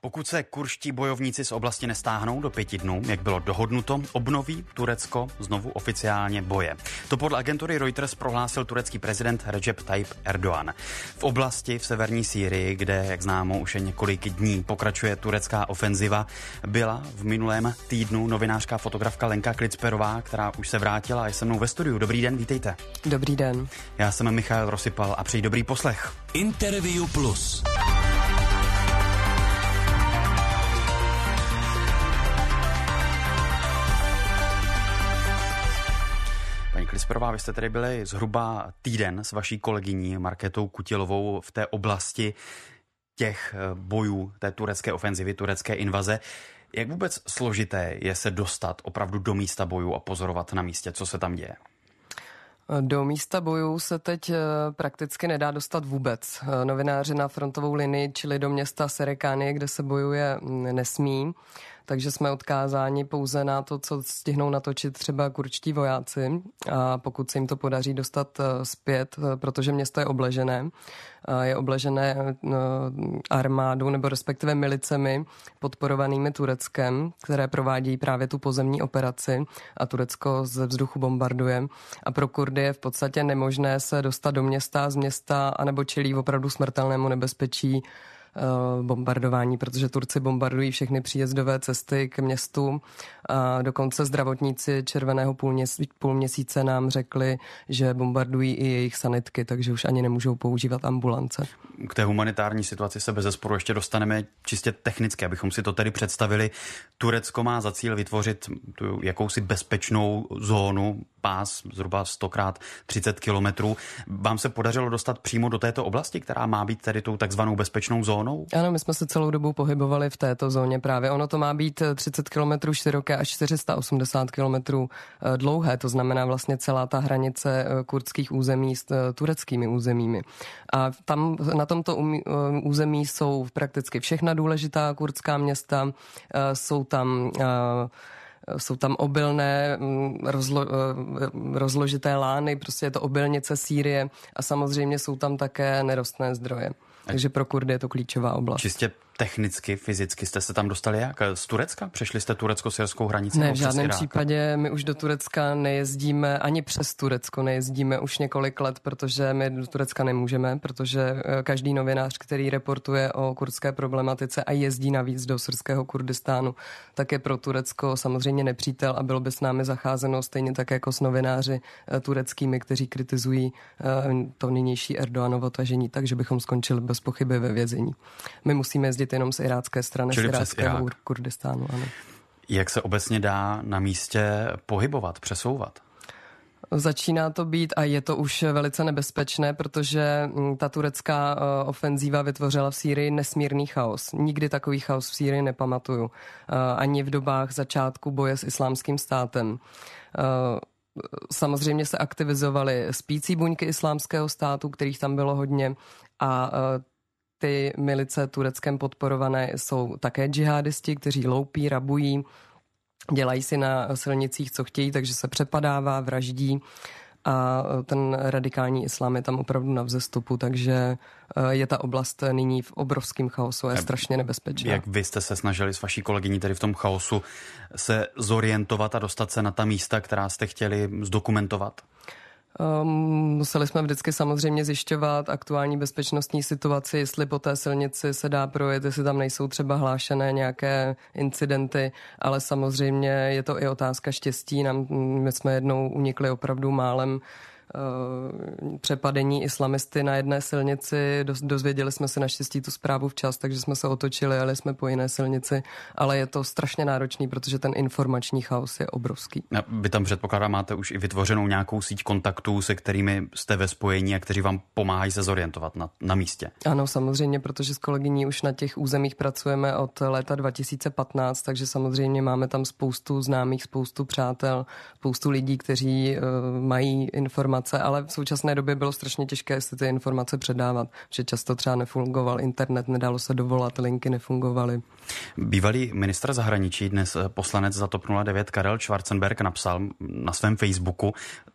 Pokud se kurští bojovníci z oblasti nestáhnou do 5 dnů, jak bylo dohodnuto, obnoví Turecko znovu oficiálně boje. To podle agentury Reuters prohlásil turecký prezident Recep Tayyip Erdoğan. V oblasti v severní Sýrii, kde, jak známo, už je několik dní pokračuje turecká ofenziva, byla v minulém týdnu novinářka fotografka Lenka Klicperová, která už se vrátila a je se mnou ve studiu. Dobrý den, vítejte. Dobrý den. Já jsem Michael Rosypal a přeji dobrý poslech. Interview Plus. Paní Klicperová, vy jste tady byli zhruba týden s vaší kolegyní Markétou Kutilovou v té oblasti těch bojů, té turecké ofenzivy, turecké invaze. Jak vůbec složité je se dostat opravdu do místa bojů a pozorovat na místě, co se tam děje? Do místa bojů se teď prakticky nedá dostat vůbec. Novináři na frontovou linii, čili do města Serekánie, kde se bojuje, nesmí. Takže jsme odkázáni pouze na to, co stihnou natočit třeba kurdští vojáci. A pokud se jim to podaří dostat zpět, protože město je obležené. Je obležené armádou nebo respektive milicemi podporovanými Tureckem, které provádějí právě tu pozemní operaci a Turecko ze vzduchu bombarduje. A pro Kurdy je v podstatě nemožné se dostat do města, z města, anebo čelí opravdu smrtelnému nebezpečí bombardování, protože Turci bombardují všechny příjezdové cesty k městu. A dokonce zdravotníci Červeného půlměsíce nám řekli, že bombardují i jejich sanitky, takže už ani nemůžou používat ambulance. K té humanitární situaci se bezesporu ještě dostaneme čistě technicky, abychom si to tedy představili. Turecko má za cíl vytvořit tu jakousi bezpečnou zónu, pás zhruba 100x30 kilometrů. Vám se podařilo dostat přímo do této oblasti, která má být tedy tou takzvanou bezpečnou zónou? Ano, my jsme se celou dobu pohybovali v této zóně právě. Ono to má být 30 kilometrů široké až 480 kilometrů dlouhé, to znamená vlastně celá ta hranice kurdských území s tureckými územími. A tam na tomto území jsou prakticky všechna důležitá kurdská města, jsou tam obilné, rozložité lány, prostě je to obilnice Sýrie a samozřejmě jsou tam také nerostné zdroje. Takže pro Kurdy je to klíčová oblast. Čistě technicky, fyzicky jste se tam dostali jak? Z Turecka? Přešli jste turecko-syrskou hranici? Ne, v žádném případě my už do Turecka nejezdíme, ani přes Turecko nejezdíme už několik let, protože my do Turecka nemůžeme, protože každý novinář, který reportuje o kurdské problematice a jezdí navíc do syrského Kurdistánu, tak je pro Turecko samozřejmě nepřítel a bylo by s námi zacházeno stejně tak jako s novináři tureckými, kteří kritizují to nynější Erdoganovo tažení, takže bychom skončili bez pochyby ve vězení. My musíme jezdit jenom z irácké strany, čili z iráckého Kurdistánu. Ano. Jak se obecně dá na místě pohybovat, přesouvat? Začíná to být a je to už velice nebezpečné, protože ta turecká ofenzíva vytvořila v Sýrii nesmírný chaos. Nikdy takový chaos v Sýrii nepamatuju. Ani v dobách začátku boje s Islámským státem. Samozřejmě se aktivizovaly spící buňky Islámského státu, kterých tam bylo hodně, a ty milice Tureckem podporované jsou také džihadisti, kteří loupí, rabují, dělají si na silnicích, co chtějí, takže se přepadává, vraždí a ten radikální islám je tam opravdu na vzestupu, takže je ta oblast nyní v obrovském chaosu a je strašně nebezpečná. Jak vy jste se snažili s vaší kolegyní tedy v tom chaosu se zorientovat a dostat se na ta místa, která jste chtěli zdokumentovat? Museli jsme vždycky samozřejmě zjišťovat aktuální bezpečnostní situaci, jestli po té silnici se dá projet, jestli tam nejsou třeba hlášené nějaké incidenty, ale samozřejmě je to i otázka štěstí. My jsme jednou unikli opravdu málem přepadení islamisty na jedné silnici. Dozvěděli jsme se naštěstí tu zprávu včas, takže jsme se otočili, jeli jsme po jiné silnici, ale je to strašně náročný, protože ten informační chaos je obrovský. Vy tam předpokládám, máte už i vytvořenou nějakou síť kontaktů, se kterými jste ve spojení a kteří vám pomáhají se zorientovat na místě. Ano, samozřejmě, protože s kolegyní už na těch územích pracujeme od léta 2015, takže samozřejmě máme tam spoustu známých, spoustu přátel, spoustu lidí, kteří mají informace, ale v současné době bylo strašně těžké si ty informace předávat, že často třeba nefungoval internet, nedalo se dovolat, linky nefungovaly. Bývalý ministr zahraničí, dnes poslanec za TOP 09 Karel Schwarzenberg napsal na svém Facebooku: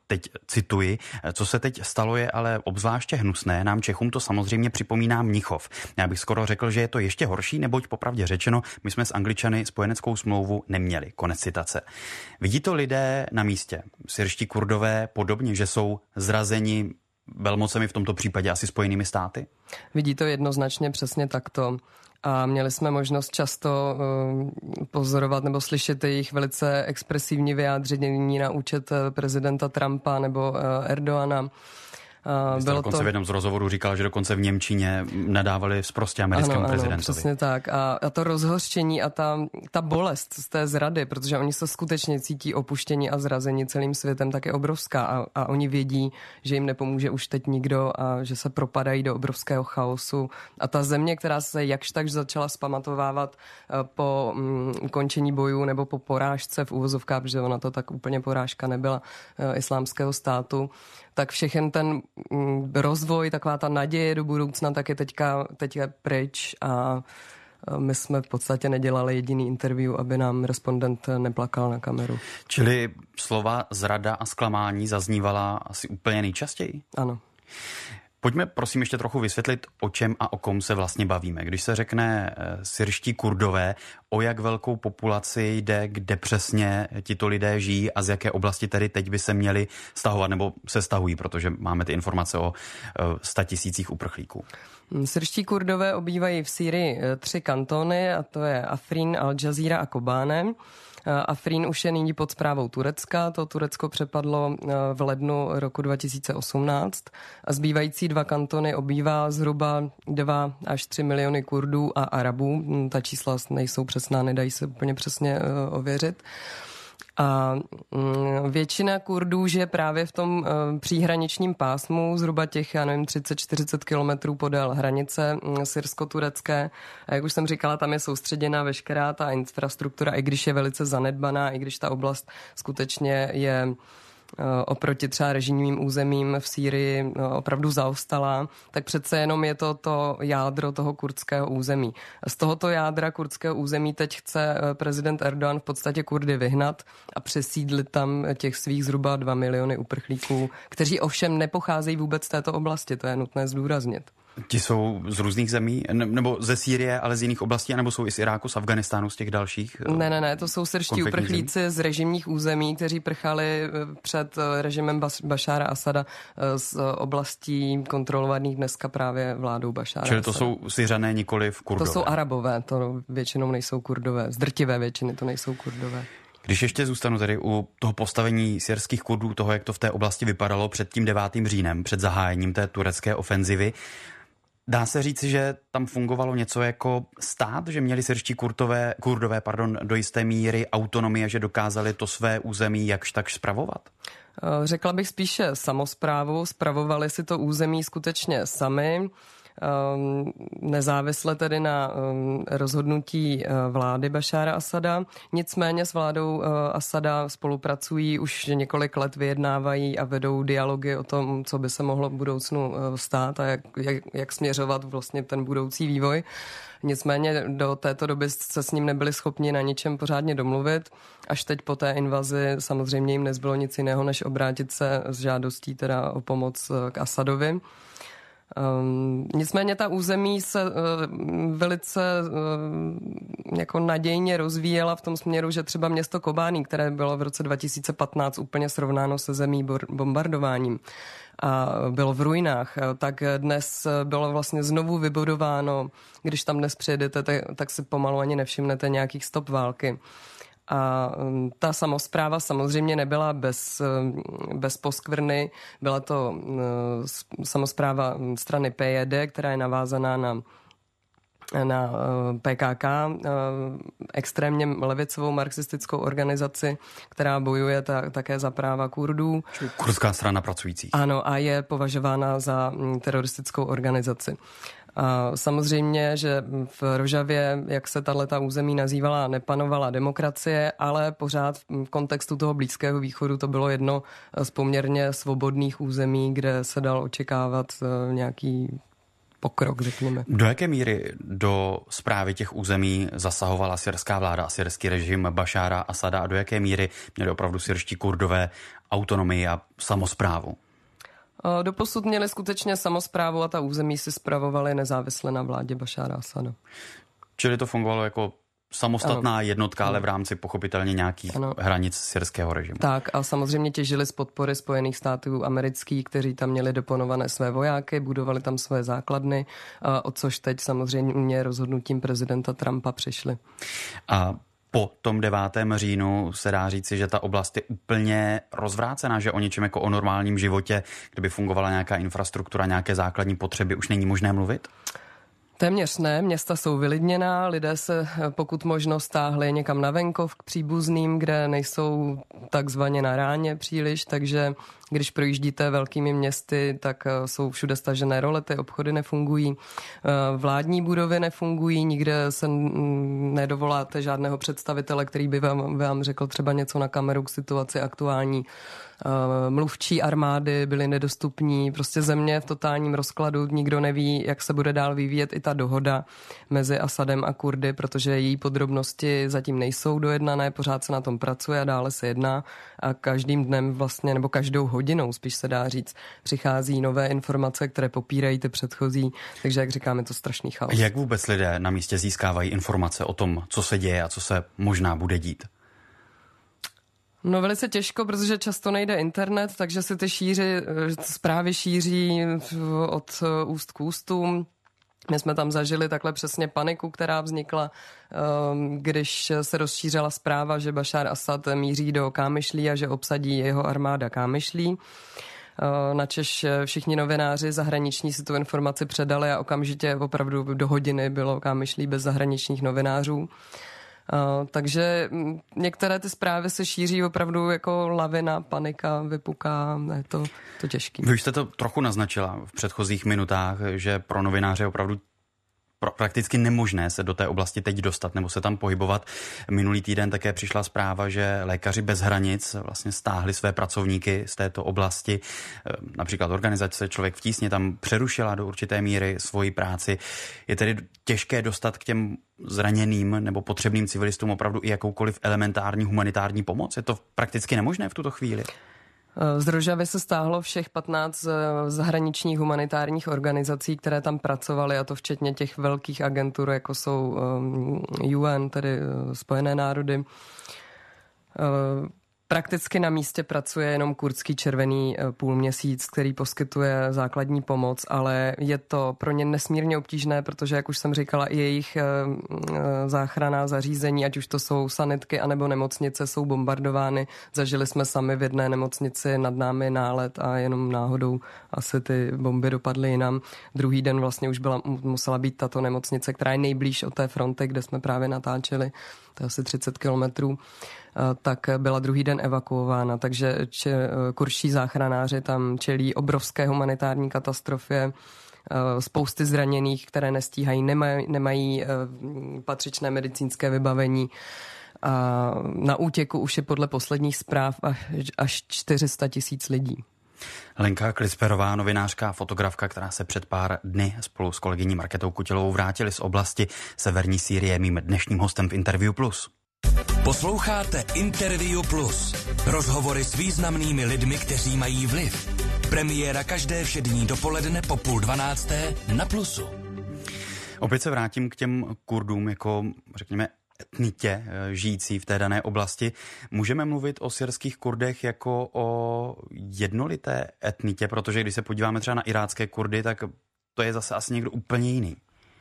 teď cituji, co se teď stalo je ale obzvláště hnusné, nám Čechům to samozřejmě připomíná Mnichov. Já bych skoro řekl, že je to ještě horší, neboť popravdě řečeno, my jsme s Angličany spojeneckou smlouvu neměli. Konec citace. Vidí to lidé na místě, syrští Kurdové podobně, že jsou zrazeni velmocemi, v tomto případě asi Spojenými státy? Vidí to jednoznačně přesně takto. A měli jsme možnost často pozorovat nebo slyšet jejich velice expresivní vyjádření na účet prezidenta Trumpa nebo Erdoana. Dokonce v jednom z rozhovorů říkal, že dokonce v němčině nadávali sprostě americkému prezidentovi. Ano, přesně tak. A to rozhořčení a ta bolest z té zrady, protože oni se skutečně cítí opuštění a zrazení celým světem, tak je obrovská. A oni vědí, že jim nepomůže už teď nikdo a že se propadají do obrovského chaosu. A ta země, která se jakž tak začala zpamatovávat po ukončení bojů nebo po porážce v úvozovkách, protože ona to tak úplně porážka nebyla islámského státu, tak všechen ten rozvoj, taková ta naděje do budoucna, tak je teď je pryč a my jsme v podstatě nedělali jediný interview, aby nám respondent neplakal na kameru. Čili slova zrada a zklamání zaznívala asi úplně nejčastěji? Ano. Pojďme prosím ještě trochu vysvětlit, o čem a o kom se vlastně bavíme. Když se řekne syrští Kurdové, o jak velkou populaci jde, kde přesně tito lidé žijí a z jaké oblasti tedy teď by se měli stahovat nebo se stahují, protože máme ty informace o 100 000 uprchlíků. Syrští Kurdové obývají v Sýrii 3 kantony, a to je Afrín, Al-Jazíra a Kobáne. Afrín už je nyní pod správou Turecka, to Turecko přepadlo v lednu roku 2018 a zbývající 2 kantony obývá zhruba 2 až 3 miliony Kurdů a Arabů. Ta čísla nejsou přesná, nedají se úplně přesně ověřit. A většina Kurdů žije právě v tom příhraničním pásmu, zhruba těch, 30-40 kilometrů podél hranice syrsko-turecké. A jak už jsem říkala, tam je soustředěna veškerá ta infrastruktura, i když je velice zanedbaná, i když ta oblast skutečně je oproti třeba režimním územím v Sýrii opravdu zaostalá, tak přece jenom je to jádro toho kurdského území. Z tohoto jádra kurdského území teď chce prezident Erdogan v podstatě Kurdy vyhnat a přesídlit tam těch svých zhruba 2 miliony uprchlíků, kteří ovšem nepocházejí vůbec z této oblasti, to je nutné zdůraznit. Ti jsou z různých zemí, nebo ze Sýrie, ale z jiných oblastí, nebo jsou i z Iráku, z Afganistánu, z těch dalších? Ne, to jsou syrští uprchlíci z režimních území, kteří prchali před režimem Bašára Asada z oblastí kontrolovaných dneska právě vládou Bašára Asada. Čili to jsou Syřané, nikoliv Kurdové? To jsou Arabové, to většinou nejsou Kurdové. Z drtivé většiny to nejsou Kurdové. Když ještě zůstanu tady u toho postavení syrských Kurdů, toho, jak to v té oblasti vypadalo před tím 9. říjnem, před zahájením té turecké ofenzivy, dá se říci, že tam fungovalo něco jako stát, že měli syrští Kurdové do jisté míry autonomie a že dokázali to své území jakž tak spravovat? Řekla bych spíše samosprávu, spravovali si to území skutečně sami, nezávisle tedy na rozhodnutí vlády Bašára Asada. Nicméně s vládou Asada spolupracují, už několik let vyjednávají a vedou dialogy o tom, co by se mohlo v budoucnu stát a jak směřovat vlastně ten budoucí vývoj. Nicméně do této doby se s ním nebyli schopni na ničem pořádně domluvit. Až teď po té invazi samozřejmě jim nezbylo nic jiného, než obrátit se s žádostí teda o pomoc k Asadovi. Nicméně ta území se velice jako nadějně rozvíjela v tom směru, že třeba město Kobány, které bylo v roce 2015 úplně srovnáno se zemí bombardováním a bylo v ruinách, tak dnes bylo vlastně znovu vybudováno. Když tam dnes přijedete, tak si pomalu ani nevšimnete nějakých stop války. A ta samospráva samozřejmě nebyla bez poskvrny. Byla to samospráva strany PJD, která je navázaná na PKK, extrémně levicovou marxistickou organizaci, která bojuje také za práva Kurdů. Kurdská strana pracujících. Ano, a je považována za teroristickou organizaci. A samozřejmě, že v Rožavě, jak se tato území nazývala, nepanovala demokracie, ale pořád v kontextu toho Blízkého východu to bylo jedno z poměrně svobodných území, kde se dal očekávat nějaký pokrok, řekněme. Do jaké míry do správy těch území zasahovala syrská vláda a syrský režim Bašára Asada a do jaké míry měli opravdu syrští Kurdové autonomii a samosprávu? Doposud měli skutečně samosprávu a ta území si spravovaly nezávisle na vládě Bašára Asada. Čili to fungovalo jako samostatná jednotka, ale v rámci pochopitelně nějakých hranic syrského režimu. Tak a samozřejmě těžili z podpory Spojených států amerických, kteří tam měli deponované své vojáky, budovali tam své základny, o což teď samozřejmě rozhodnutím prezidenta Trumpa přišli. A po tom 9. říjnu se dá říci, že ta oblast je úplně rozvrácená, že o něčem jako o normálním životě, kdyby fungovala nějaká infrastruktura, nějaké základní potřeby, už není možné mluvit? Téměř ne, města jsou vylidněná, lidé se pokud možno stáhli někam na venkov k příbuzným, kde nejsou takzvaně na ráně příliš, takže když projíždíte velkými městy, tak jsou všude stažené rolety, obchody nefungují, vládní budovy nefungují, nikde se nedovoláte žádného představitele, který by vám řekl třeba něco na kameru k situaci aktuální. Mluvčí armády byly nedostupní, prostě země v totálním rozkladu, nikdo neví, jak se bude dál vyvíjet i ta dohoda mezi Asadem a Kurdy, protože její podrobnosti zatím nejsou dojednané, pořád se na tom pracuje a dále se jedná a každým dnem vlastně, nebo každou hodinou, spíš se dá říct, přichází nové informace, které popírají ty předchozí, takže jak říkáme, to strašný chaos. Jak vůbec lidé na místě získávají informace o tom, co se děje a co se možná bude dít? No velice těžko, protože často nejde internet, takže se ty zprávy šíří od úst k ústům. My jsme tam zažili takhle přesně paniku, která vznikla, když se rozšířila zpráva, že Bašár Asad míří do Kámyšlí a že obsadí jeho armáda Kámyšlí. Načež všichni novináři zahraniční si tu informaci předali a okamžitě opravdu do hodiny bylo Kámyšlí bez zahraničních novinářů. Takže některé ty zprávy se šíří opravdu jako lavina, panika, vypuká, je to těžký. Vy už jste to trochu naznačila v předchozích minutách, že pro novináře opravdu prakticky nemožné se do té oblasti teď dostat nebo se tam pohybovat. Minulý týden také přišla zpráva, že Lékaři bez hranic vlastně stáhli své pracovníky z této oblasti. Například organizace Člověk v tísni tam přerušila do určité míry svoji práci. Je tedy těžké dostat k těm zraněným nebo potřebným civilistům opravdu i jakoukoliv elementární humanitární pomoc? Je to prakticky nemožné v tuto chvíli? Z Rožavy se stáhlo všech 15 zahraničních humanitárních organizací, které tam pracovaly, a to včetně těch velkých agentur, jako jsou UN, tedy Spojené národy. Prakticky na místě pracuje jenom kurdský Červený půlměsíc, který poskytuje základní pomoc, ale je to pro ně nesmírně obtížné, protože, jak už jsem říkala, i jejich záchranná zařízení, ať už to jsou sanitky anebo nemocnice, jsou bombardovány. Zažili jsme sami v jedné nemocnici nad námi nálet a jenom náhodou asi ty bomby dopadly jinam. Druhý den vlastně už musela být tato nemocnice, která je nejblíž od té fronty, kde jsme právě natáčeli, to je asi 30 kilometrů, tak byla druhý den evakuována, takže kurdští záchranáři tam čelí obrovské humanitární katastrofě, spousty zraněných, které nestíhají, nemají patřičné medicínské vybavení. A na útěku už je podle posledních zpráv až 400 000 lidí. Lenka Klisperová, novinářka a fotografka, která se před pár dny spolu s kolegyní Markétou Kutilovou vrátili z oblasti severní Sýrie, mým dnešním hostem v Interview Plus. Posloucháte Interview Plus. Rozhovory s významnými lidmi, kteří mají vliv. Premiéra každé všední dopoledne po 11:30 na Plusu. Opět se vrátím k těm Kurdům jako, řekněme, etnitě žijící v té dané oblasti. Můžeme mluvit o syrských Kurdech jako o jednolité etnitě, protože když se podíváme třeba na irácké Kurdy, tak to je zase asi někdo úplně jiný.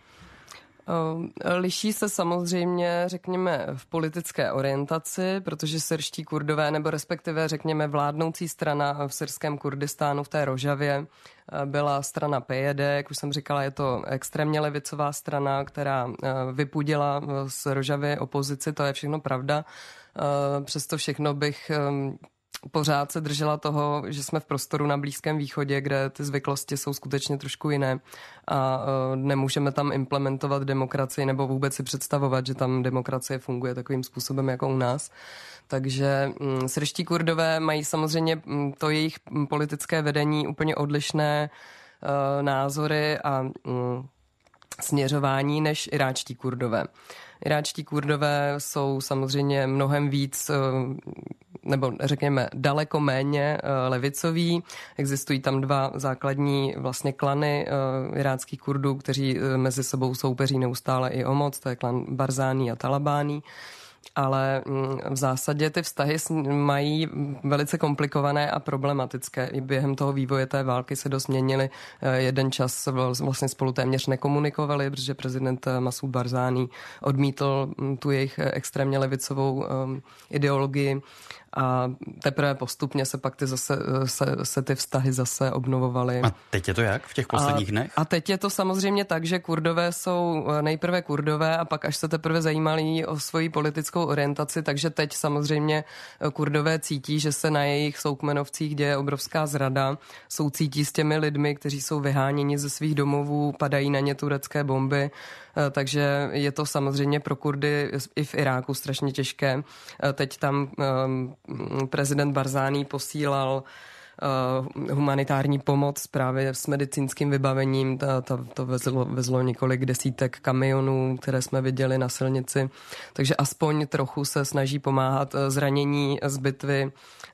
Liší se samozřejmě, řekněme, v politické orientaci, protože syrští Kurdové, nebo respektive, řekněme, vládnoucí strana v syrském Kurdistánu v té Rožavě byla strana PYD, jak už jsem říkala, je to extrémně levicová strana, která vypudila z Rožavy opozici, to je všechno pravda. Přesto všechno bych pořád se držela toho, že jsme v prostoru na Blízkém východě, kde ty zvyklosti jsou skutečně trošku jiné a nemůžeme tam implementovat demokracii nebo vůbec si představovat, že tam demokracie funguje takovým způsobem jako u nás. Takže syrští Kurdové mají samozřejmě to jejich politické vedení úplně odlišné názory a směřování než iráčtí Kurdové. Iráčtí Kurdové jsou samozřejmě mnohem víc, nebo řekněme daleko méně levicoví. Existují tam dva základní vlastně klany iráckých Kurdů, kteří mezi sebou soupeří neustále i o moc. To je klan Barzání a Talabání. Ale v zásadě ty vztahy mají velice komplikované a problematické. I během toho vývoje té války se dost měnily. Jeden čas vlastně spolu téměř nekomunikovali, protože prezident Masud Barzání odmítl tu jejich extrémně levicovou ideologii. A teprve postupně se pak se ty vztahy zase obnovovaly. A teď je to jak v těch posledních dnech? A teď je to samozřejmě tak, že Kurdové jsou nejprve Kurdové a pak až se teprve zajímali o svoji politickou orientaci, takže teď samozřejmě Kurdové cítí, že se na jejich soukmenovcích děje obrovská zrada. Soucítí s těmi lidmi, kteří jsou vyháněni ze svých domovů, padají na ně turecké bomby. Takže je to samozřejmě pro Kurdy i v Iráku strašně těžké. Teď tam prezident Barzání posílal humanitární pomoc právě s medicínským vybavením. To vezlo několik desítek kamionů, které jsme viděli na silnici. Takže aspoň trochu se snaží pomáhat. Zranění z bitvy,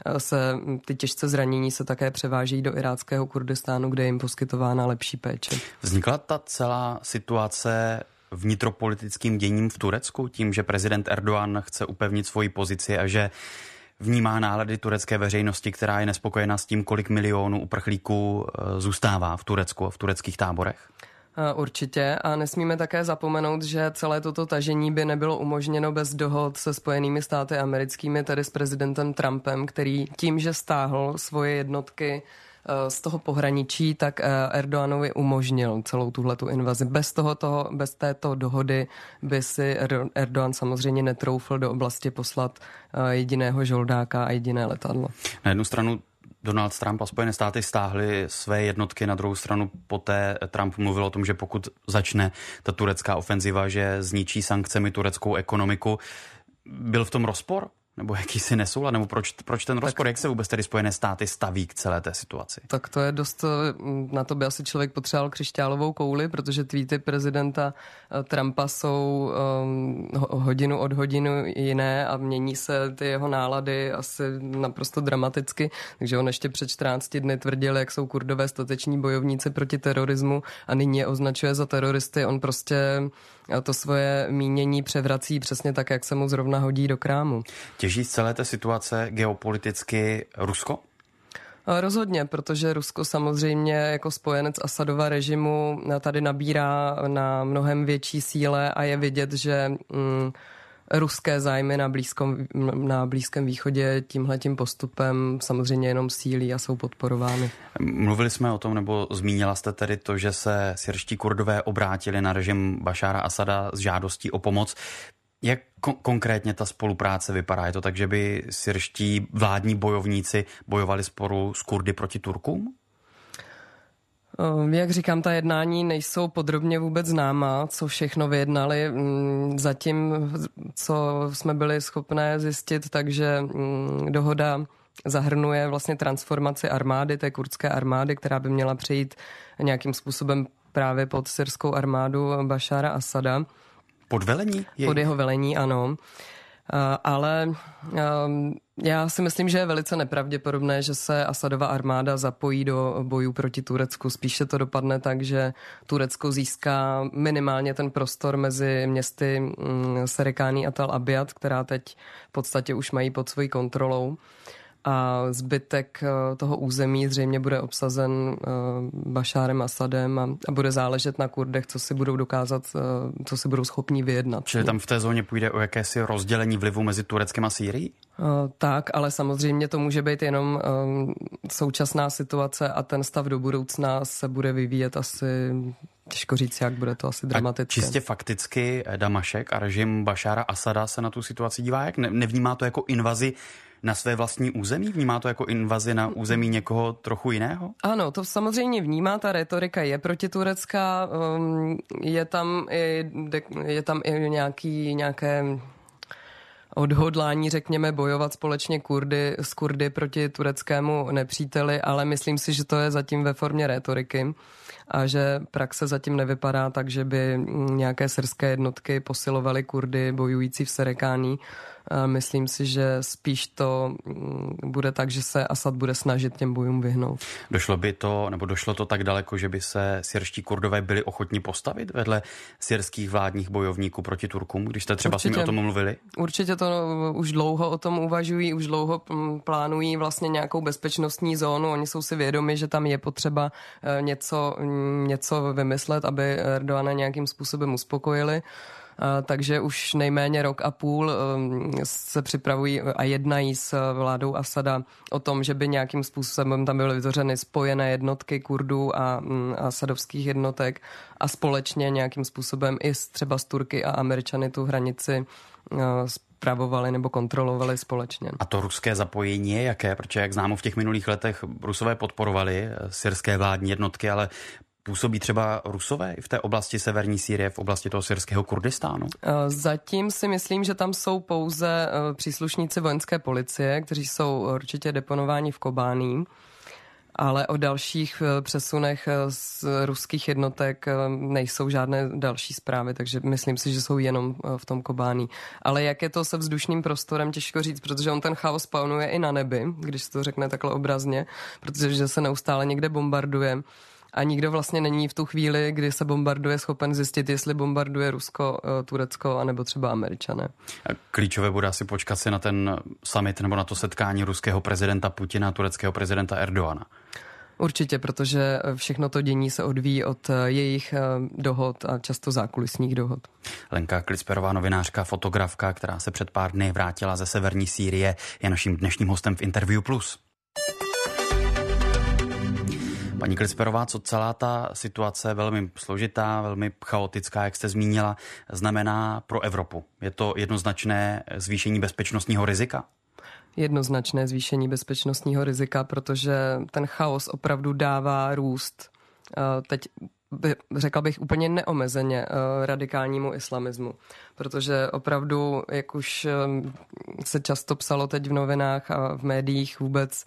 ty těžce zranění se také převáží do iráckého Kurdistánu, kde je jim poskytována lepší péče. Vznikla ta celá situace vnitropolitickým děním v Turecku, tím, že prezident Erdogan chce upevnit svoji pozici a že vnímá nálady turecké veřejnosti, která je nespokojená s tím, kolik milionů uprchlíků zůstává v Turecku a v tureckých táborech? Určitě a nesmíme také zapomenout, že celé toto tažení by nebylo umožněno bez dohod se Spojenými státy americkými, tedy s prezidentem Trumpem, který tím, že stáhl svoje jednotky z toho pohraničí, tak Erdoganovi umožnil celou tuhletu invazi. Bez této dohody by si Erdogan samozřejmě netroufl do oblasti poslat jediného žoldáka a jediné letadlo. Na jednu stranu Donald Trump a Spojené státy stáhly své jednotky, na druhou stranu poté Trump mluvil o tom, že pokud začne ta turecká ofenziva, že zničí sankcemi tureckou ekonomiku. Byl v tom rozpor? Nebo jakýsi nesoulad? Nebo proč ten rozpor? Jak se vůbec tedy Spojené státy staví k celé té situaci? Tak to je dost, na to by asi člověk potřeboval křišťálovou kouli, protože tweety prezidenta Trumpa jsou hodinu od hodinu jiné a mění se ty jeho nálady asi naprosto dramaticky. Takže on ještě před 14 dny tvrdil, jak jsou Kurdové stateční bojovníci proti terorismu a nyní je označuje za teroristy. On prostě to svoje mínění převrací přesně tak, jak se mu zrovna hodí do krámu. Těží z celé té situace geopoliticky Rusko? Rozhodně, protože Rusko samozřejmě jako spojenec Asadova režimu tady nabírá na mnohem větší síle a je vidět, že ruské zájmy na Blízkém východě tímhletím postupem samozřejmě jenom sílí a jsou podporovány. Mluvili jsme o tom, nebo zmínila jste tedy to, že se syrští Kurdové obrátili na režim Bašára Asada s žádostí o pomoc. Jak konkrétně ta spolupráce vypadá? Je to tak, že by syrští vládní bojovníci bojovali spolu s Kurdy proti Turkům? Jak říkám, ta jednání nejsou podrobně vůbec známa, co všechno vyjednali. Zatím, co jsme byli schopné zjistit, takže dohoda zahrnuje vlastně transformaci armády, té kurdské armády, která by měla přejít nějakým způsobem právě pod syrskou armádu Bašára Asada. Pod velení? Pod jeho velení, ano. Ale já si myslím, že je velice nepravděpodobné, že se Asadova armáda zapojí do bojů proti Turecku. Spíše to dopadne tak, že Turecko získá minimálně ten prostor mezi městy Serekání a Tel Abyad, která teď v podstatě už mají pod svojí kontrolou. A zbytek toho území zřejmě bude obsazen Bašárem Asadem a bude záležet na Kurdech, co si budou dokázat, co si budou schopní vyjednat. Čili tam v té zóně půjde o jakési rozdělení vlivu mezi Tureckem a Sýrií? Tak, ale samozřejmě to může být jenom současná situace a ten stav do budoucna se bude vyvíjet asi, těžko říct, jak bude to asi dramatické. A čistě fakticky Damašek a režim Bašára Asada se na tu situaci dívá jak? Nevnímá to jako invazi na své vlastní území? Vnímá to jako invazi na území někoho trochu jiného? Ano, to samozřejmě vnímá, ta retorika je protiturecká, je tam i nějaké odhodlání, řekněme, bojovat společně s Kurdy proti tureckému nepříteli, ale myslím si, že to je zatím ve formě rétoriky a že praxe zatím nevypadá tak, že by nějaké syrské jednotky posilovaly Kurdy bojující v Serekání. Myslím si, že spíš to bude tak, že se Asad bude snažit těm bojům vyhnout. Došlo to tak daleko, že by se syrští Kurdové byli ochotni postavit vedle syrských vládních bojovníků proti Turkům, když jste třeba s nimi o tom mluvili? Určitě to už dlouho o tom uvažují, už dlouho plánují vlastně nějakou bezpečnostní zónu. Oni jsou si vědomi, že tam je potřeba něco vymyslet, aby Erdogana nějakým způsobem uspokojili. Takže už nejméně rok a půl se připravují a jednají s vládou Asada o tom, že by nějakým způsobem tam byly vytvořeny spojené jednotky Kurdů a asadovských jednotek a společně nějakým způsobem i třeba s Turky a Američany tu hranici spravovali nebo kontrolovali společně. A to ruské zapojení je jaké? Protože jak známo, v těch minulých letech Rusové podporovali syrské vládní jednotky, ale působí třeba Rusové i v té oblasti severní Sýrie, v oblasti toho syrského Kurdistánu? Zatím si myslím, že tam jsou pouze příslušníci vojenské policie, kteří jsou určitě deponováni v Kobání, ale o dalších přesunech z ruských jednotek nejsou žádné další zprávy, takže myslím si, že jsou jenom v tom Kobání. Ale jak je to se vzdušným prostorem, těžko říct, protože on ten chaos panuje i na nebi, když se to řekne takhle obrazně, protože se neustále někde bombarduje. A nikdo vlastně není v tu chvíli, kdy se bombarduje, schopen zjistit, jestli bombarduje Rusko, Turecko anebo třeba Američané. Klíčové bude asi počkat si na ten summit nebo na to setkání ruského prezidenta Putina a tureckého prezidenta Erdoana. Určitě, protože všechno to dění se odvíjí od jejich dohod a často zákulisních dohod. Lenka Klicperová, novinářka, fotografka, která se před pár dny vrátila ze severní Sýrie, je naším dnešním hostem v Interview Plus. Paní Klicperová, co celá ta situace, velmi složitá, velmi chaotická, jak jste zmínila, znamená pro Evropu? Je to jednoznačné zvýšení bezpečnostního rizika? Jednoznačné zvýšení bezpečnostního rizika, protože ten chaos opravdu dává růst. Teď řekla bych úplně neomezeně radikálnímu islamismu, protože opravdu, jak už se často psalo teď v novinách a v médiích vůbec,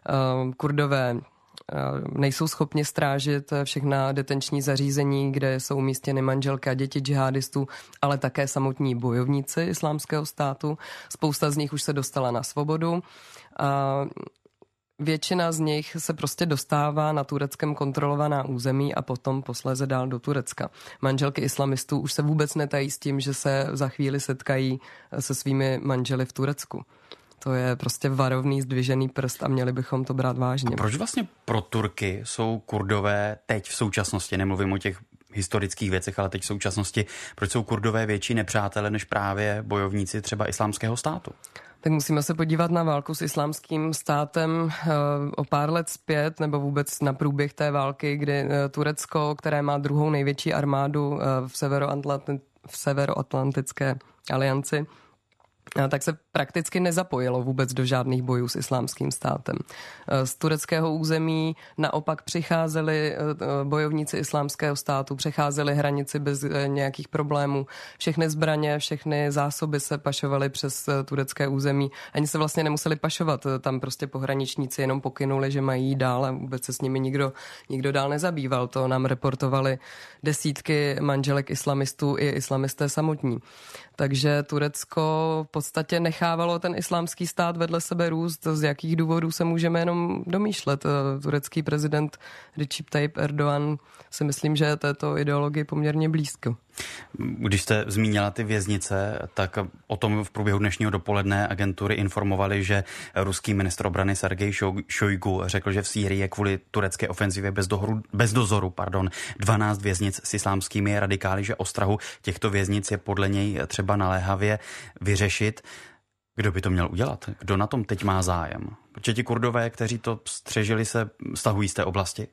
Kurdové nejsou schopni strážit všechna detenční zařízení, kde jsou umístěny manželky a děti džihadistů, ale také samotní bojovníci Islámského státu. Spousta z nich už se dostala na svobodu a většina z nich se prostě dostává na Tureckem kontrolovaná území a potom posléze dál do Turecka. Manželky islamistů už se vůbec netají s tím, že se za chvíli setkají se svými manželi v Turecku. To je prostě varovný zdvižený prst a měli bychom to brát vážně. A proč vlastně pro Turky jsou Kurdové teď v současnosti, nemluvím o těch historických věcech, ale teď v současnosti, proč jsou Kurdové větší nepřátelé než právě bojovníci třeba Islámského státu? Tak musíme se podívat na válku s Islámským státem o pár let zpět, nebo vůbec na průběh té války, kdy Turecko, které má druhou největší armádu v Severoatlantické alianci, tak se prakticky nezapojilo vůbec do žádných bojů s Islámským státem. Z tureckého území naopak přicházeli bojovníci Islámského státu, přecházeli hranici bez nějakých problémů. Všechny zbraně, všechny zásoby se pašovaly přes turecké území. Ani se vlastně nemuseli pašovat. Tam prostě pohraničníci jenom pokynuli, že mají jít dál a vůbec se s nimi nikdo dál nezabýval. To nám reportovali desítky manželek islamistů i islamisté samotní. Takže Turecko v podstatě nechávalo ten Islámský stát vedle sebe růst. Z jakých důvodů se můžeme jenom domýšlet. Turecký prezident Recep Tayyip Erdogan si myslím, že je této ideologii poměrně blízko. Když jste zmínila ty věznice, tak o tom v průběhu dnešního dopoledne agentury informovali, že ruský ministr obrany Sergej Šojgu řekl, že v Sýrii je kvůli turecké ofenzivě bez dozoru 12 věznic s islámskými radikály, že ostrahu těchto věznic je podle něj třeba naléhavě vyřešit. Kdo by to měl udělat? Kdo na tom teď má zájem? Protože ti Kurdové, kteří to střežili, se stahují z té oblasti?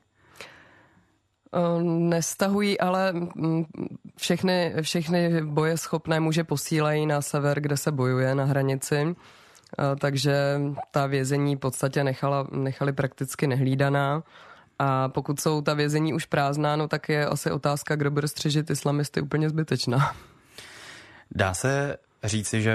Nestahují, ale všechny bojeschopné muže posílají na sever, kde se bojuje na hranici, takže ta vězení v podstatě nechali prakticky nehlídaná. A pokud jsou ta vězení už prázdná, no tak je asi otázka, kdo bude střežit islamisty, úplně zbytečná. Dá se říci, že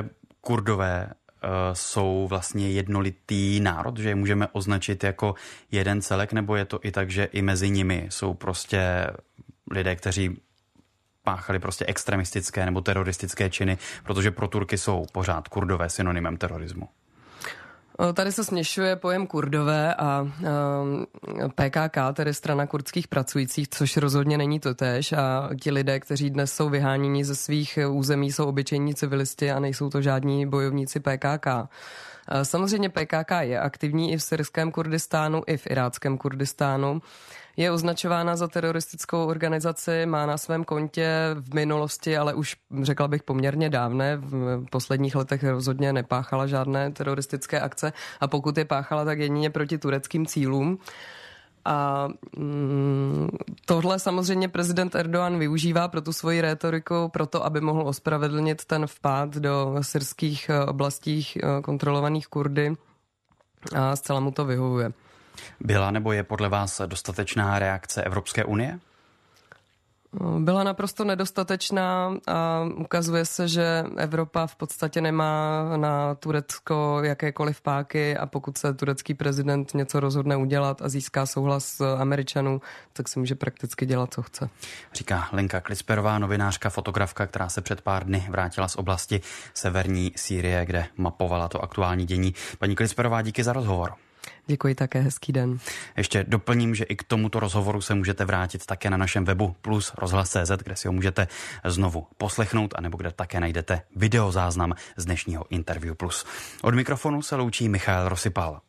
Kurdové jsou vlastně jednolitý národ, že je můžeme označit jako jeden celek, nebo je to i tak, že i mezi nimi jsou prostě lidé, kteří páchali prostě extremistické nebo teroristické činy, protože pro Turky jsou pořád Kurdové synonymem terorismu? Tady se směšuje pojem Kurdové a PKK, tedy strana kurdských pracujících, což rozhodně není totéž, a ti lidé, kteří dnes jsou vyháněni ze svých území, jsou obyčejní civilisti a nejsou to žádní bojovníci PKK. Samozřejmě PKK je aktivní i v syrském Kurdistánu, i v iráckém Kurdistánu. Je označována za teroristickou organizaci, má na svém kontě v minulosti, ale už řekla bych poměrně dávné, v posledních letech rozhodně nepáchala žádné teroristické akce a pokud je páchala, tak jedině proti tureckým cílům. A tohle samozřejmě prezident Erdogan využívá pro tu svoji rétoriku, proto aby mohl ospravedlnit ten vpád do syrských oblastí kontrolovaných Kurdy a zcela mu to vyhovuje. Byla nebo je podle vás dostatečná reakce Evropské unie? Byla naprosto nedostatečná a ukazuje se, že Evropa v podstatě nemá na Turecko jakékoliv páky a pokud se turecký prezident něco rozhodne udělat a získá souhlas Američanů, tak si může prakticky dělat, co chce. Říká Lenka Klisperová, novinářka, fotografka, která se před pár dny vrátila z oblasti severní Sýrie, kde mapovala to aktuální dění. Paní Klisperová, díky za rozhovor. Děkuji také, hezký den. Ještě doplním, že i k tomuto rozhovoru se můžete vrátit také na našem webu plus rozhlas.cz, kde si ho můžete znovu poslechnout, anebo kde také najdete videozáznam z dnešního Interview Plus. Od mikrofonu se loučí Michal Rosypal.